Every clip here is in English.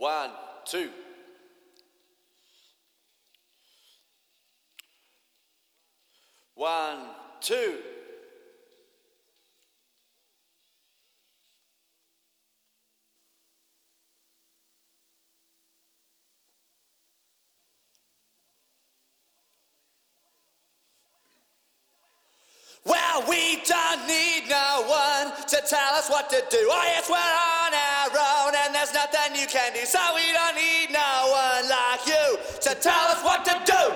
1, 2. One, two. Well, we don't need no one to tell us what to do. Oh yes, we're on our own and there's nothing you can do. So we don't need no one like you to tell us what to do.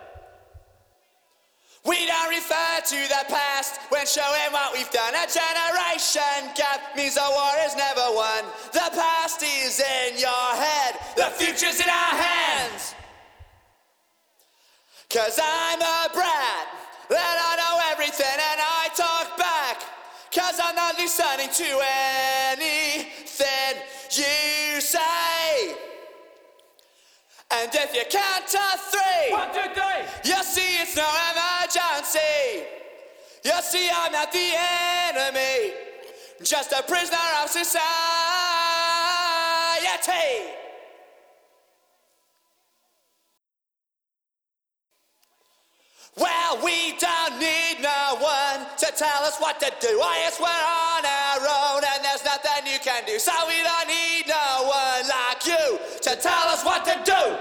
We don't refer to the past when showing what we've done. A generation gap means the war is never won. The past is in your head, the future's in our hands. 'Cause I'm a brat, that I know everything and I talk back. 'Cause I'm not listening to anything you say. And if you count to 3, 1, 2, 3. you see it's no emergency. You see I'm not the enemy, just a prisoner of society. Well, we don't need no one to tell us what to do. Oh yes, we're on our own and there's nothing you can do. So we don't need no one like you to tell us what to do.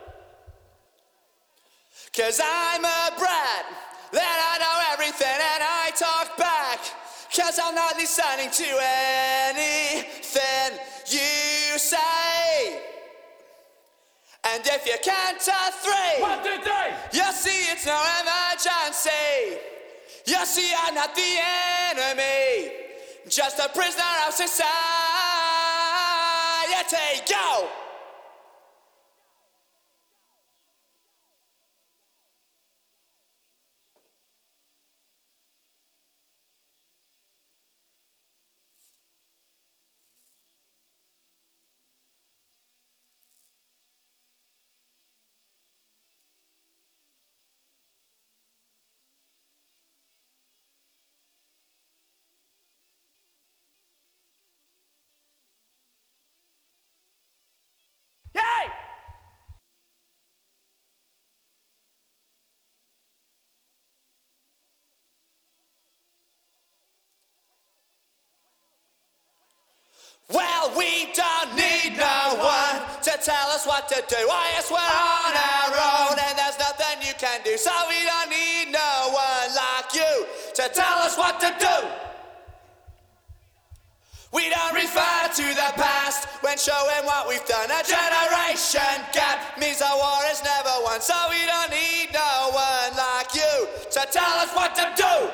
'Cause I'm a brat, that I know everything and I talk back. 'Cause I'm not listening to anything you say. And if you count to 3, 1, 2, 3. you see it's no emergency. You see I'm not the enemy, just a prisoner of society. Go! Yay! Well, we don't need no one to tell us what to do. Oh yes, we're on our own and there's nothing you can do. So we don't need no one like you to tell us what to do. We don't refer to the past when showing what we've done. A generation gap means the war is never won. So we don't need no one like you to tell us what to do.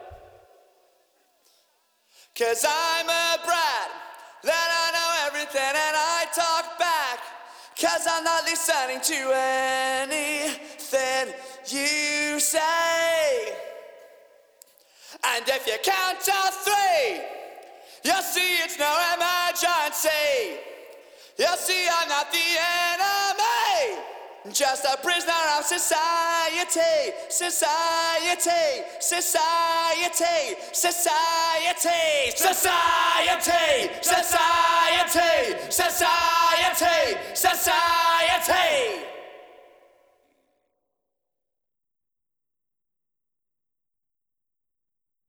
'Cause I'm a brat, that I know everything and I talk back. 'Cause I'm not listening to anything you say. And if you count to 3, you see it's no emergency. You see I'm not the enemy, just a prisoner of society. Society, society, society, society, society, society, society.